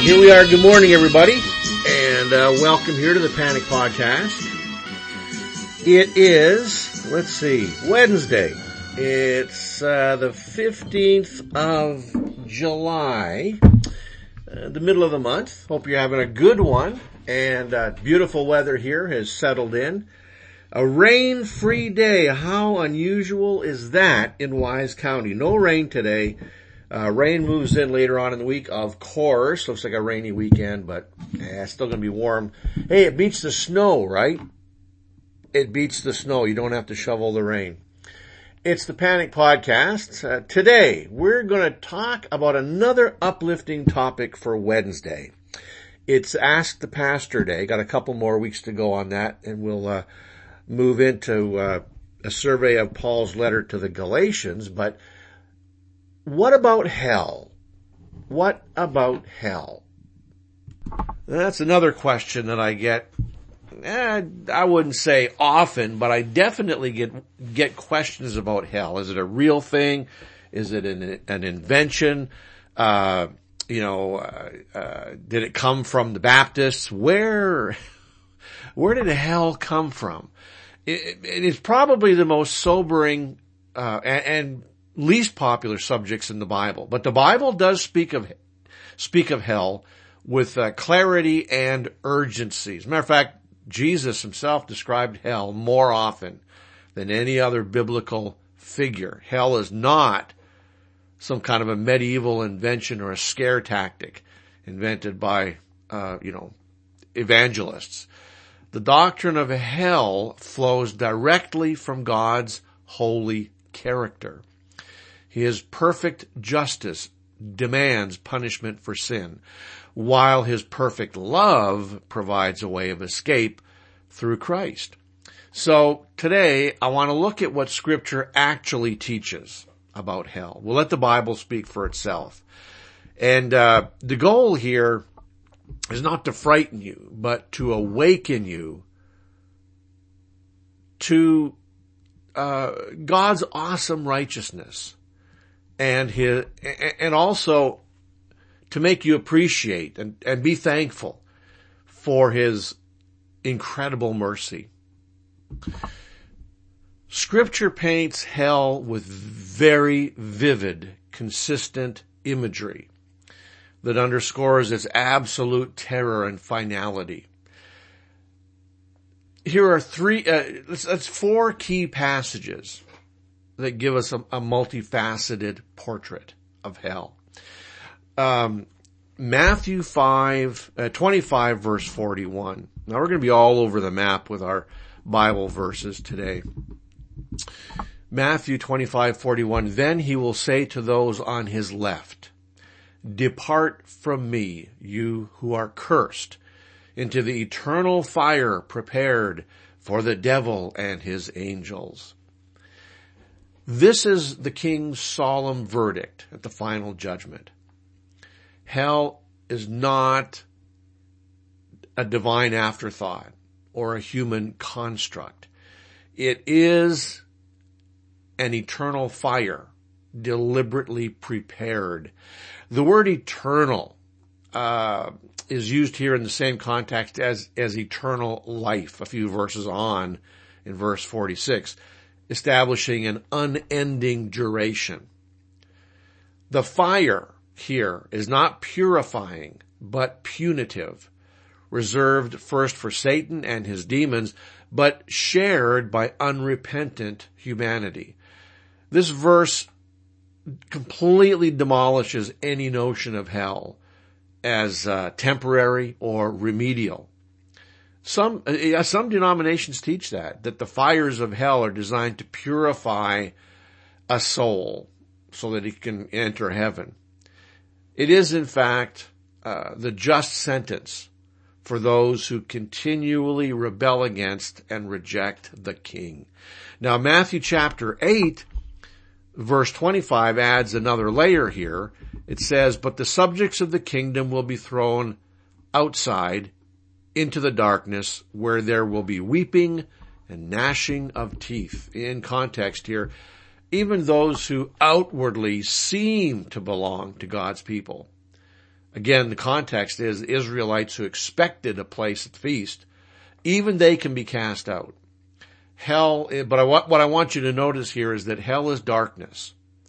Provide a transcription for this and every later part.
Here we are. Good morning, everybody, and welcome here to the Panic Podcast. It is, Wednesday. It's the 15th of July, the middle of the month. Hope you're having a good one, and beautiful weather here has settled in. A rain-free day. How unusual is that in Wise County? No rain today. Rain moves in later on in the week, of course. Looks like a rainy weekend, but it's still going to be warm. Hey, it beats the snow, right? It beats the snow. You don't have to shovel the rain. It's the Panic Podcast. Today, we're going to talk about another uplifting topic for Wednesday. It's Ask the Pastor Day. Got a couple more weeks to go on that, and we'll move into a survey of Paul's letter to the Galatians, but what about hell? What about hell? That's another question that I get. I wouldn't say often, but I definitely get questions about hell. Is it a real thing? Is it an invention? Did it come from the Baptists? Where did hell come from? It is probably the most sobering and least popular subjects in the Bible, but the Bible does speak of hell with clarity and urgency. As a matter of fact, Jesus himself described hell more often than any other biblical figure. Hell is not some kind of a medieval invention or a scare tactic invented by evangelists. The doctrine of hell flows directly from God's holy character. His perfect justice demands punishment for sin, while his perfect love provides a way of escape through Christ. So today, I want to look at what Scripture actually teaches about hell. We'll let the Bible speak for itself. And the goal here is not to frighten you, but to awaken you to God's awesome righteousness. And also to make you appreciate and be thankful for his incredible mercy. Scripture paints hell with very vivid, consistent imagery that underscores its absolute terror and finality. Here are four key passages that give us a multifaceted portrait of hell. Matthew 25 verse 41. Now we're going to be all over the map with our Bible verses today. Matthew 25:41. Then he will say to those on his left, "Depart from me, you who are cursed, into the eternal fire prepared for the devil and his angels." This is the king's solemn verdict at the final judgment. Hell is not a divine afterthought or a human construct. It is an eternal fire deliberately prepared. The word eternal is used here in the same context as eternal life a few verses on in verse 46. Establishing an unending duration. The fire here is not purifying, but punitive, reserved first for Satan and his demons, but shared by unrepentant humanity. This verse completely demolishes any notion of hell as temporary or remedial. Some denominations teach that the fires of hell are designed to purify a soul so that it can enter heaven. It is, in fact, the just sentence for those who continually rebel against and reject the King. Now, Matthew chapter 8, verse 25 adds another layer here. It says, "But the subjects of the kingdom will be thrown outside into the darkness, where there will be weeping and gnashing of teeth." In context here, even those who outwardly seem to belong to God's people Again, the context is Israelites who expected a place at feast, even they can be cast out. Hell, but what I want you to notice here is that hell is darkness.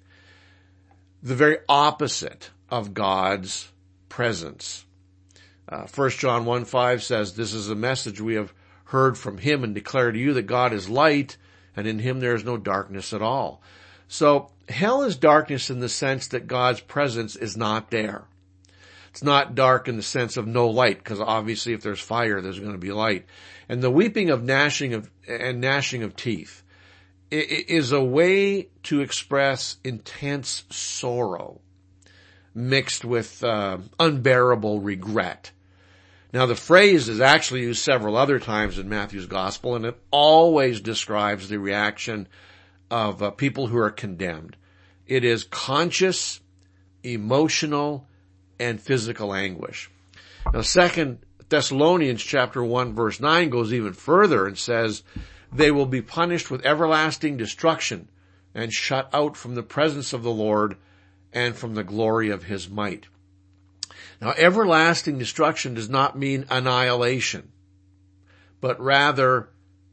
The very opposite of God's presence. 1 John 1:5 says, "This is a message we have heard from him and declare to you that God is light, and in him there is no darkness at all." So hell is darkness in the sense that God's presence is not there. It's not dark in the sense of no light, because obviously if there's fire, there's going to be light. And the weeping of gnashing of teeth is a way to express intense sorrow mixed with unbearable regret. Now the phrase is actually used several other times in Matthew's gospel, and it always describes the reaction of people who are condemned. It is conscious, emotional, and physical anguish. Now 2 Thessalonians chapter 1 verse 9 goes even further and says, "They will be punished with everlasting destruction and shut out from the presence of the Lord and from the glory of his might." Now everlasting destruction does not mean annihilation, but rather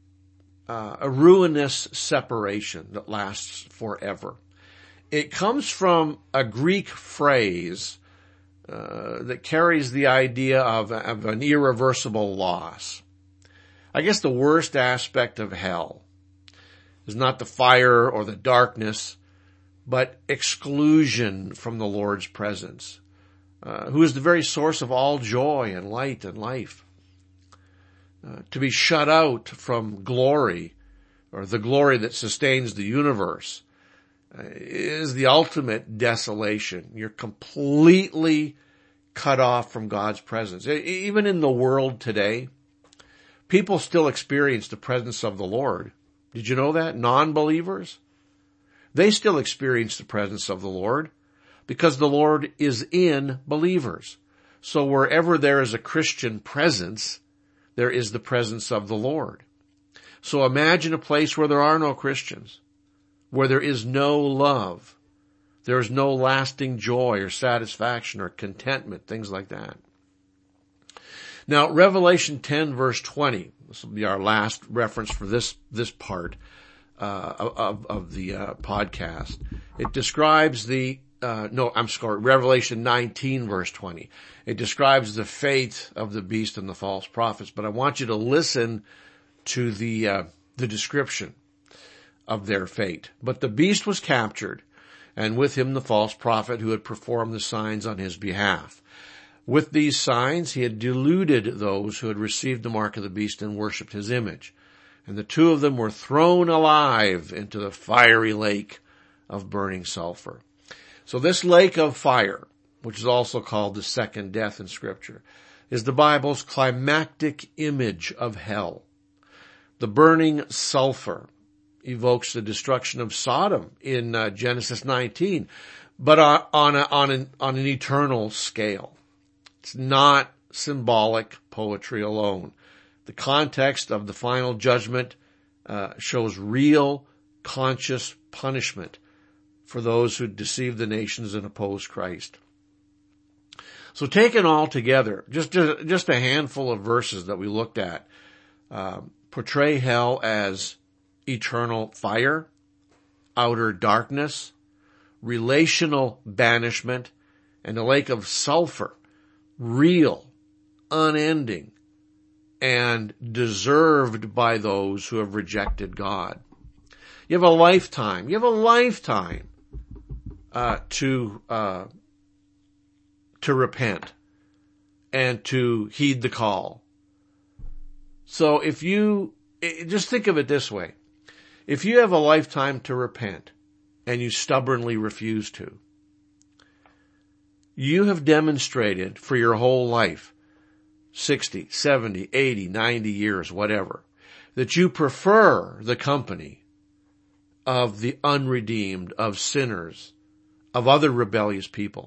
a ruinous separation that lasts forever. It comes from a Greek phrase that carries the idea of an irreversible loss. I guess the worst aspect of hell is not the fire or the darkness, but exclusion from the Lord's presence, who is the very source of all joy and light and life. To be shut out from glory, or the glory that sustains the universe, is the ultimate desolation. You're completely cut off from God's presence. Even in the world today, people still experience the presence of the Lord. Did you know that? Non-believers, they still experience the presence of the Lord because the Lord is in believers. So wherever there is a Christian presence, there is the presence of the Lord. So imagine a place where there are no Christians, where there is no love, there is no lasting joy or satisfaction or contentment, things like that. Now, Revelation 10 verse 20, this will be our last reference for this part of the podcast. It describes Revelation 19 verse 20. It describes the fate of the beast and the false prophets, but I want you to listen to the description of their fate. "But the beast was captured, and with him the false prophet who had performed the signs on his behalf. With these signs he had deluded those who had received the mark of the beast and worshipped his image. And the two of them were thrown alive into the fiery lake of burning sulfur." So this lake of fire, which is also called the second death in Scripture, is the Bible's climactic image of hell. The burning sulfur evokes the destruction of Sodom in Genesis 19, but on an eternal scale. It's not symbolic poetry alone. The context of the final judgment shows real, conscious punishment for those who deceive the nations and oppose Christ. So taken all together, just a handful of verses that we looked at portray hell as eternal fire, outer darkness, relational banishment, and a lake of sulfur, real, unending, and deserved by those who have rejected God. You have a lifetime to repent and to heed the call. So just think of it this way. If you have a lifetime to repent and you stubbornly refuse to, you have demonstrated for your whole life, 60, 70, 80, 90 years, whatever, that you prefer the company of the unredeemed, of sinners, of other rebellious people.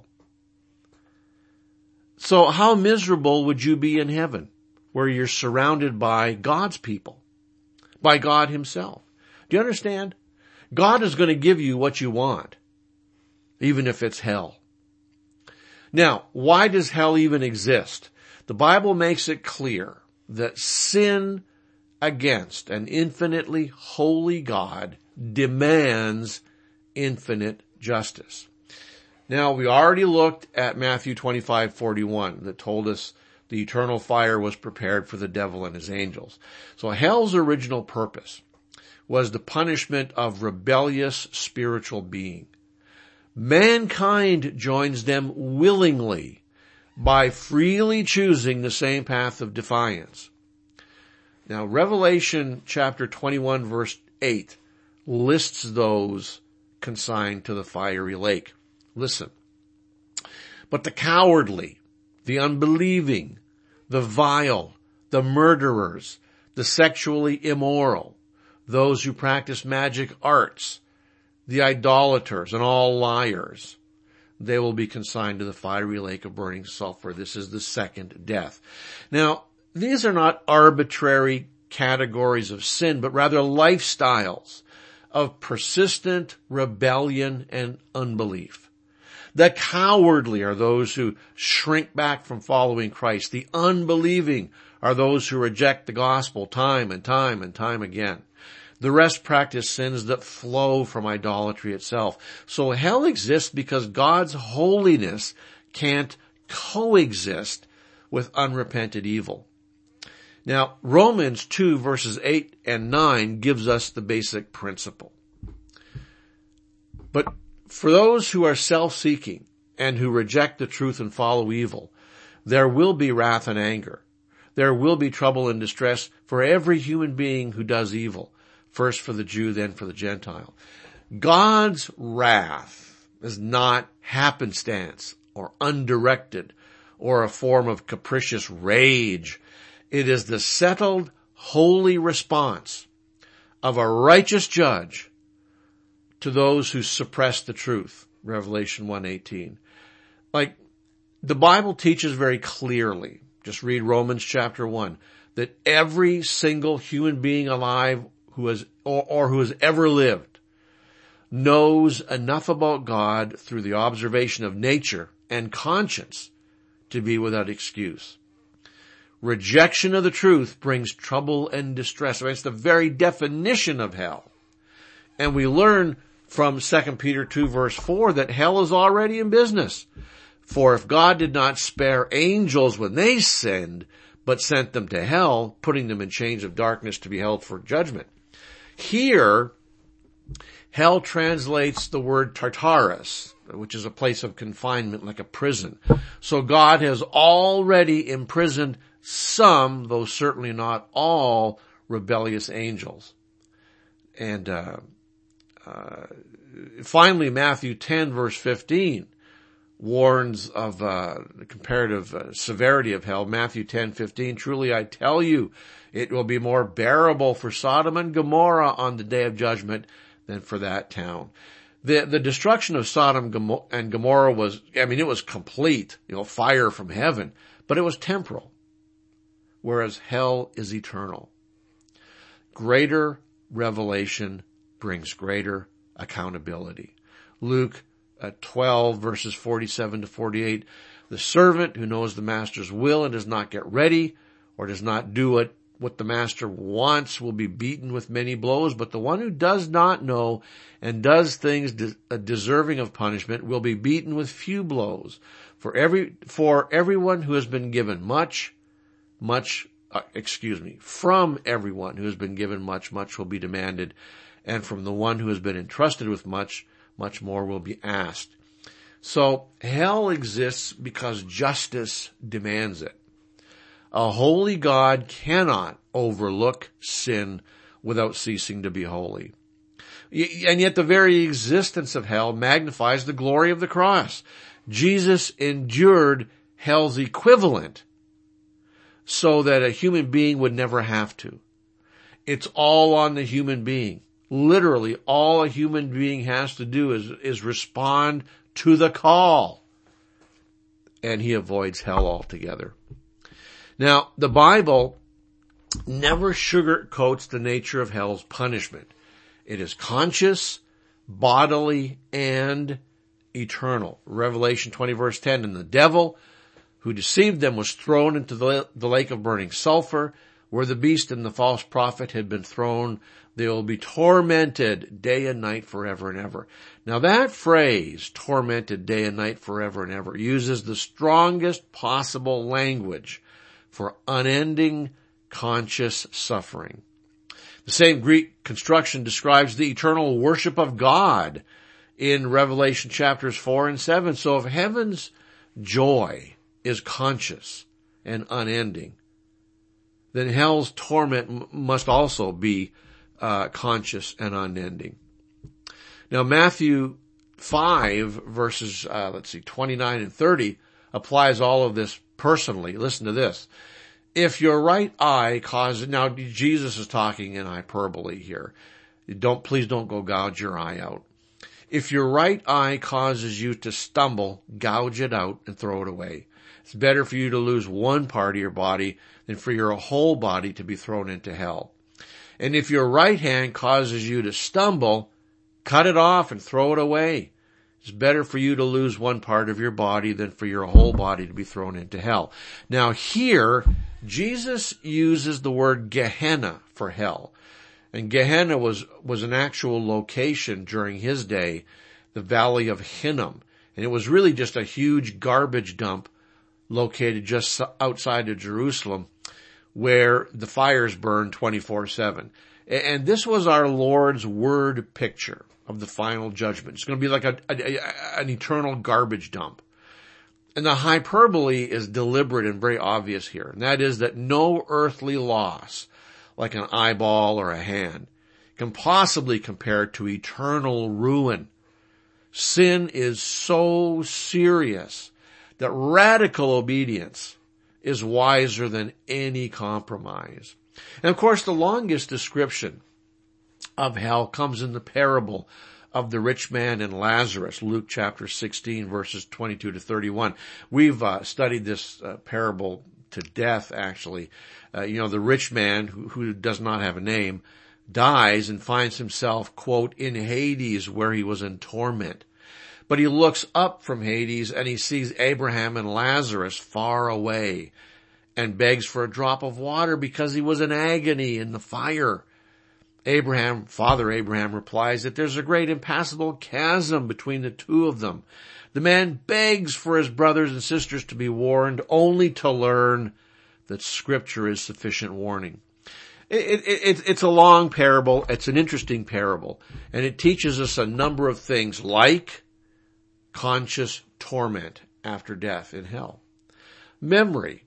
So how miserable would you be in heaven, where you're surrounded by God's people, by God himself? Do you understand? God is going to give you what you want, even if it's hell. Now, why does hell even exist? The Bible makes it clear that sin against an infinitely holy God demands infinite justice. Now, we already looked at Matthew 25:41 that told us the eternal fire was prepared for the devil and his angels. So hell's original purpose was the punishment of rebellious spiritual being. Mankind joins them willingly by freely choosing the same path of defiance. Now, Revelation chapter 21 verse 8 lists those consigned to the fiery lake. Listen. But the cowardly, the unbelieving, the vile, the murderers, the sexually immoral, those who practice magic arts, the idolaters, and all liars, they will be consigned to the fiery lake of burning sulfur. This is the second death. Now, these are not arbitrary categories of sin, but rather lifestyles of persistent rebellion and unbelief. The cowardly are those who shrink back from following Christ. The unbelieving are those who reject the gospel time and time and time again. The rest practice sins that flow from idolatry itself. So hell exists because God's holiness can't coexist with unrepented evil. Now, Romans 2 verses 8 and 9 gives us the basic principle. But for those who are self-seeking and who reject the truth and follow evil, there will be wrath and anger. There will be trouble and distress for every human being who does evil, first for the Jew, then for the Gentile. God's wrath is not happenstance or undirected or a form of capricious rage. It is the settled, holy response of a righteous judge to those who suppress the truth. Revelation 1:18. Like, the Bible teaches very clearly, just read Romans chapter 1, that every single human being alive who has ever lived knows enough about God through the observation of nature and conscience to be without excuse. Rejection of the truth brings trouble and distress. I mean, it's the very definition of hell. And we learn from 2 Peter 2 verse 4 that hell is already in business. For if God did not spare angels when they sinned, but sent them to hell, putting them in chains of darkness to be held for judgment. Here, hell translates the word Tartarus, which is a place of confinement like a prison. So God has already imprisoned some, though certainly not all, rebellious angels. And finally, Matthew 10 verse 15 warns of the comparative severity of hell. Matthew 10:15, truly I tell you, it will be more bearable for Sodom and Gomorrah on the day of judgment than for that town. The destruction of Sodom and Gomorrah was, it was complete, fire from heaven, but it was temporal, whereas hell is eternal. Greater revelation brings greater accountability. Luke 12 verses 47 to 48, the servant who knows the master's will and does not get ready or does not do what the master wants will be beaten with many blows, but the one who does not know and does things deserving of punishment will be beaten with few blows. For everyone who has been given from everyone who has been given much, much will be demanded, and from the one who has been entrusted with much, much more will be asked. So hell exists because justice demands it. A holy God cannot overlook sin without ceasing to be holy. And yet the very existence of hell magnifies the glory of the cross. Jesus endured hell's equivalent so that a human being would never have to. It's all on the human being. Literally, all a human being has to do is respond to the call. And he avoids hell altogether. Now, the Bible never sugarcoats the nature of hell's punishment. It is conscious, bodily, and eternal. Revelation 20 verse 10, and the devil who deceived them was thrown into the lake of burning sulfur, where the beast and the false prophet had been thrown. They will be tormented day and night forever and ever. Now that phrase, tormented day and night forever and ever, uses the strongest possible language for unending conscious suffering. The same Greek construction describes the eternal worship of God in Revelation chapters 4 and 7. So if heaven's joy is conscious and unending, then hell's torment must also be conscious and unending. Now Matthew 5 verses 29 and 30 applies all of this personally. Listen to this. If your right eye causes, now Jesus is talking in hyperbole here. Please don't go gouge your eye out. If your right eye causes you to stumble, gouge it out and throw it away. It's better for you to lose one part of your body than for your whole body to be thrown into hell. And if your right hand causes you to stumble, cut it off and throw it away. It's better for you to lose one part of your body than for your whole body to be thrown into hell. Now here, Jesus uses the word Gehenna for hell. And Gehenna was an actual location during his day, the Valley of Hinnom. And it was really just a huge garbage dump located just outside of Jerusalem where the fires burned 24/7. And this was our Lord's word picture of the final judgment. It's going to be like an eternal garbage dump. And the hyperbole is deliberate and very obvious here. And that is that no earthly loss, like an eyeball or a hand, can possibly compare to eternal ruin. Sin is so serious that radical obedience is wiser than any compromise. And of course, the longest description of hell comes in the parable of the rich man and Lazarus, Luke chapter 16, verses 22 to 31. We've studied this parable to death, actually. The rich man, who does not have a name, dies and finds himself, quote, in Hades, where he was in torment. But he looks up from Hades and he sees Abraham and Lazarus far away and begs for a drop of water because he was in agony in the fire. Father Abraham replies that there's a great impassable chasm between the two of them. The man begs for his brothers and sisters to be warned, only to learn that Scripture is sufficient warning. It's a long parable. It's an interesting parable. And it teaches us a number of things like conscious torment after death in hell, memory,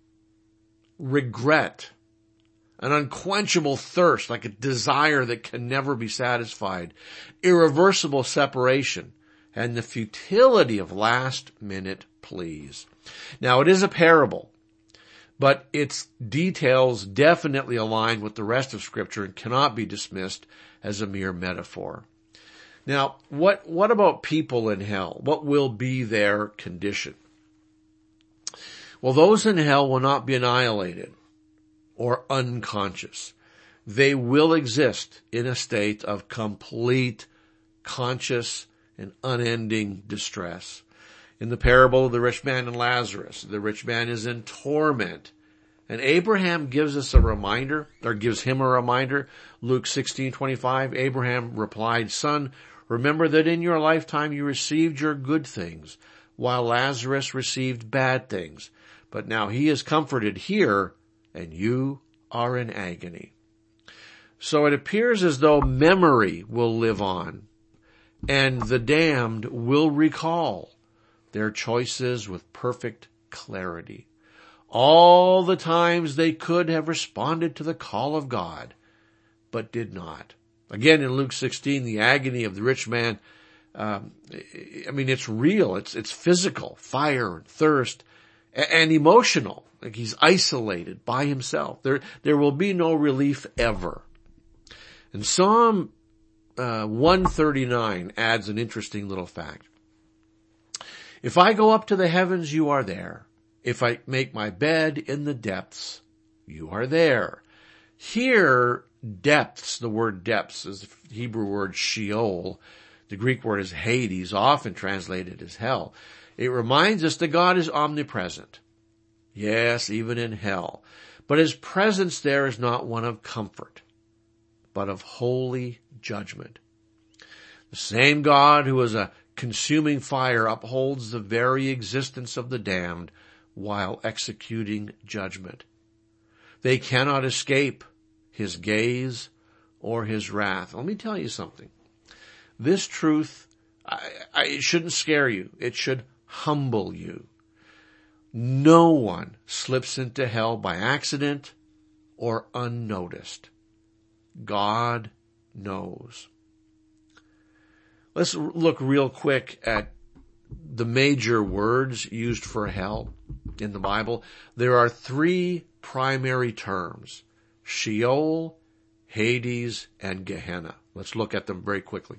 regret, an unquenchable thirst, like a desire that can never be satisfied, irreversible separation, and the futility of last-minute pleas. Now, it is a parable, but its details definitely align with the rest of Scripture and cannot be dismissed as a mere metaphor. Now, what about people in hell? What will be their condition? Well, those in hell will not be annihilated or unconscious. They will exist in a state of complete conscious and unending distress. In the parable of the rich man and Lazarus, the rich man is in torment. And Abraham gives him a reminder. Luke 16:25, Abraham replied, "Son, remember that in your lifetime you received your good things, while Lazarus received bad things. But now he is comforted here, and you are in agony." So it appears as though memory will live on, and the damned will recall their choices with perfect clarity. All the times they could have responded to the call of God, but did not. Again, in Luke 16, the agony of the rich man, it's real. It's physical, fire and thirst, and emotional. Like he's isolated by himself. There will be no relief ever. And Psalm 139 adds an interesting little fact. If I go up to the heavens, you are there. If I make my bed in the depths, you are there. Here, depths, the word depths is the Hebrew word Sheol. The Greek word is Hades, often translated as hell. It reminds us that God is omnipresent. Yes, even in hell. But his presence there is not one of comfort, but of holy judgment. The same God who is a consuming fire upholds the very existence of the damned while executing judgment. They cannot escape his gaze or his wrath. Let me tell you something. This truth, it shouldn't scare you. It should humble you. No one slips into hell by accident or unnoticed. God knows. Let's look real quick at the major words used for hell in the Bible. There are three primary terms: Sheol, Hades, and Gehenna. Let's look at them very quickly.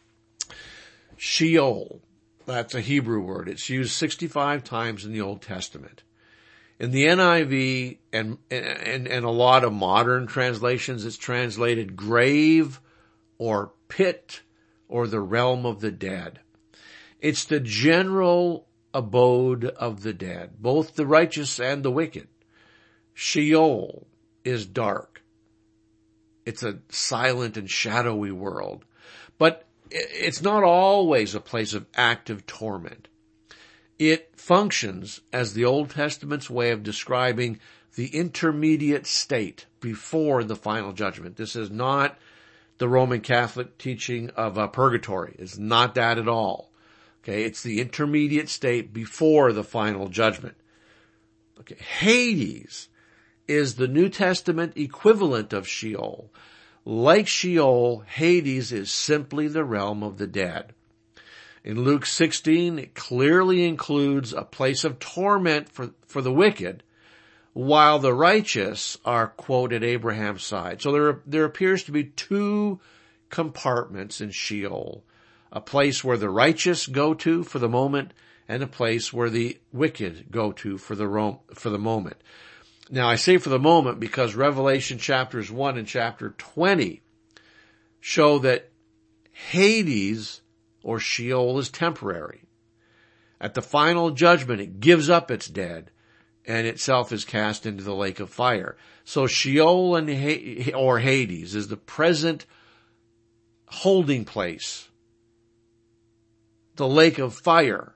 Sheol, that's a Hebrew word. It's used 65 times in the Old Testament. In the NIV and a lot of modern translations, it's translated grave or pit or the realm of the dead. It's the general abode of the dead, both the righteous and the wicked. Sheol is dark. It's a silent and shadowy world. But it's not always a place of active torment. It functions as the Old Testament's way of describing the intermediate state before the final judgment. This is not the Roman Catholic teaching of purgatory. It's not that at all. Okay, it's the intermediate state before the final judgment. Okay, Hades is the New Testament equivalent of Sheol. Like Sheol, Hades is simply the realm of the dead. In Luke 16, it clearly includes a place of torment for the wicked, while the righteous are, quote, at Abraham's side. So there appears to be two compartments in Sheol: a place where the righteous go to for the moment, and a place where the wicked go to for the moment. Now, I say for the moment because Revelation chapters 1 and chapter 20 show that Hades or Sheol is temporary. At the final judgment, it gives up its dead and itself is cast into the lake of fire. So Sheol or Hades is the present holding place. The lake of fire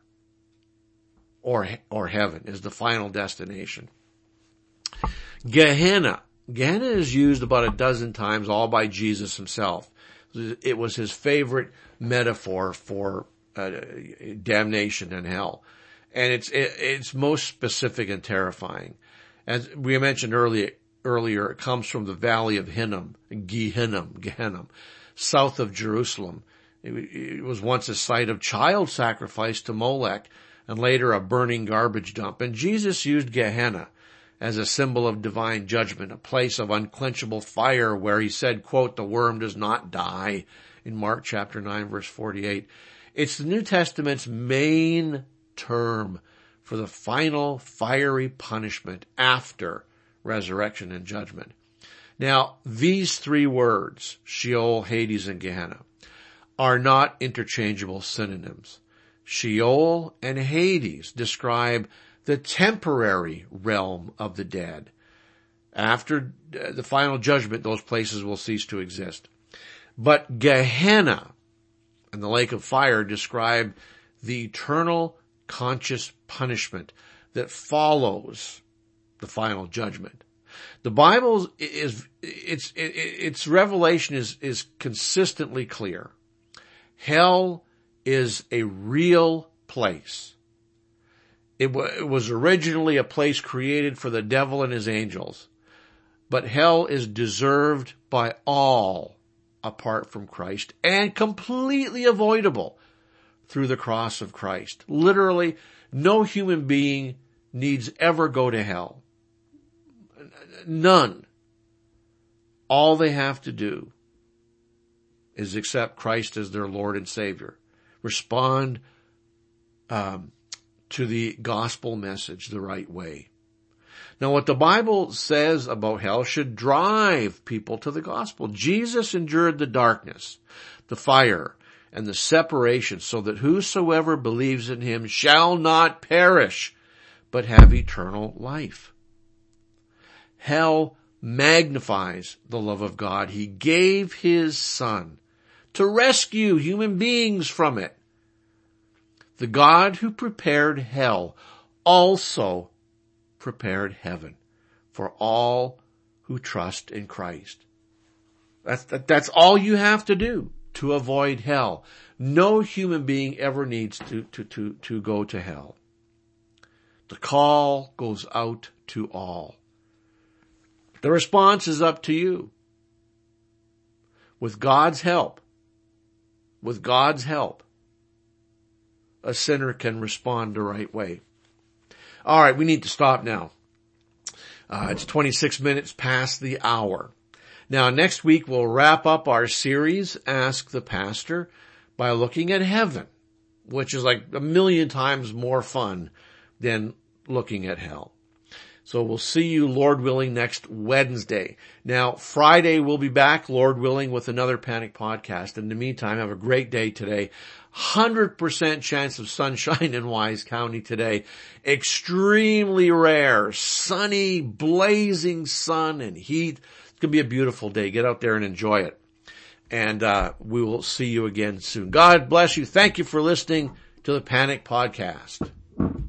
or heaven is the final destination. Gehenna is used about a dozen times, all by Jesus himself. It was his favorite metaphor for damnation and hell. And it's most specific and terrifying. As we mentioned earlier, it comes from the valley of Hinnom, Gehenna, south of Jerusalem. It was once a site of child sacrifice to Molech and later a burning garbage dump. And Jesus used Gehenna as a symbol of divine judgment, a place of unquenchable fire where he said, quote, the worm does not die, in Mark chapter 9, verse 48. It's the New Testament's main term for the final fiery punishment after resurrection and judgment. Now, these three words, Sheol, Hades, and Gehenna, are not interchangeable synonyms. Sheol and Hades describe the temporary realm of the dead. After the final judgment, those places will cease to exist. But Gehenna and the lake of fire describe the eternal conscious punishment that follows the final judgment. The Bible its revelation is consistently clear. Hell is a real place. It was originally a place created for the devil and his angels. But hell is deserved by all apart from Christ and completely avoidable through the cross of Christ. Literally, no human being needs ever go to hell. None. All they have to do is accept Christ as their Lord and Savior. Respond to the gospel message the right way. Now, what the Bible says about hell should drive people to the gospel. Jesus endured the darkness, the fire, and the separation, so that whosoever believes in him shall not perish, but have eternal life. Hell magnifies the love of God. He gave his Son to rescue human beings from it. The God who prepared hell also prepared heaven for all who trust in Christ. That's all you have to do to avoid hell. No human being ever needs to go to hell. The call goes out to all. The response is up to you. With God's help, a sinner can respond the right way. All right, we need to stop now. It's 26 minutes past the hour. Now, next week we'll wrap up our series, Ask the Pastor, by looking at heaven, which is like 1,000,000 times more fun than looking at hell. So we'll see you, Lord willing, next Wednesday. Now, Friday we'll be back, Lord willing, with another Panic podcast. In the meantime, have a great day today. 100% chance of sunshine in Wise County today. Extremely rare, sunny, blazing sun and heat. It's going to be a beautiful day. Get out there and enjoy it. And we will see you again soon. God bless you. Thank you for listening to the Panic Podcast.